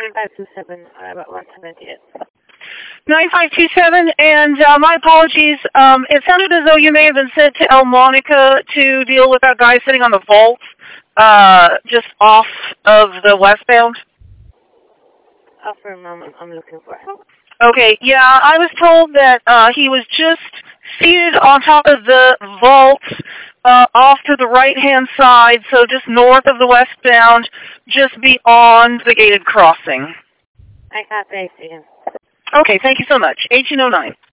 9527, about 178. 9527, and my apologies. It sounded as though you may have been sent to El Monica to deal with that guy sitting on the vault just off of the westbound. Oh, for a moment, I'm looking for him. Okay, yeah, I was told that he was just seated on top of the vault off to the right-hand side, so just north of the westbound, just beyond the gated crossing. I copy, I see him. Okay, thank you so much. 1809.